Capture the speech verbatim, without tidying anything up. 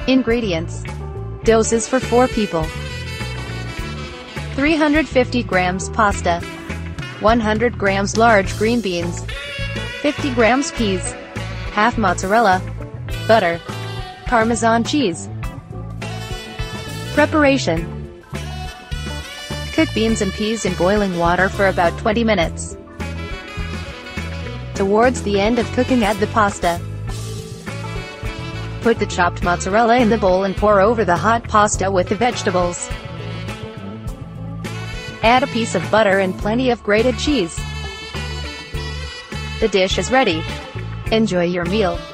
Ingredients. Doses for four people. three hundred fifty grams pasta, one hundred grams large green beans, fifty grams peas, half mozzarella, butter, Parmesan cheese. Preparation. Cook beans and peas in boiling water for about twenty minutes. Towards the end of cooking, add the pasta. Put the chopped mozzarella in the bowl and pour over the hot pasta with the vegetables. Add a piece of butter and plenty of grated cheese. The dish is ready. Enjoy your meal.